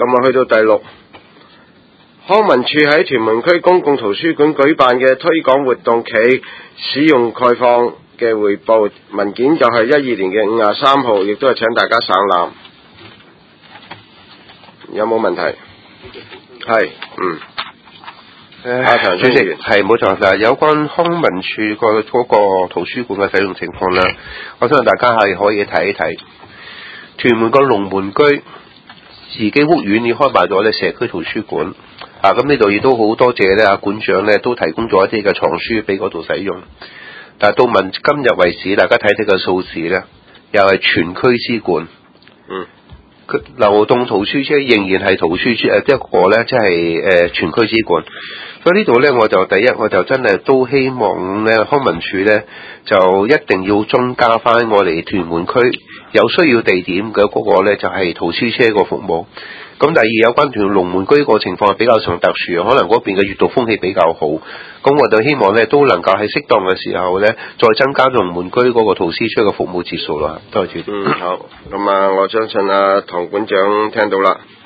咁去到第6，康文署喺屯門區公共圖書館舉辦嘅推廣活動暨使用概況嘅匯報文件就係12年嘅5月3號，亦都係請大家省覽。有冇問題？係， 主席係冇錯啦。有關康文署嗰個圖書館嘅使用情況咧，我相信大家係可以睇一睇。屯門個龍門居自己屋苑已經開辦咗咧社區圖書館，咁呢度亦都好多謝咧館長咧都提供咗一啲嘅藏書俾嗰度使用。但係到今日為止，大家睇睇個數字咧，又係全區之冠。流動圖書車仍然係圖書車一個咧，即係全區之冠。所以呢度咧，我就真係都希望咧，康文署咧就一定要增加翻我哋屯門區有需要地點嘅嗰個咧，就係圖書車個服務。咁第二有關屯龍門居個情況係比較上特殊，可能嗰邊嘅閱讀風氣比較好。咁我就希望咧都能夠喺適當嘅時候咧，再增加龍門居嗰個圖書車嘅服務節數啦。多謝。 好。咁我相信唐館長聽到啦。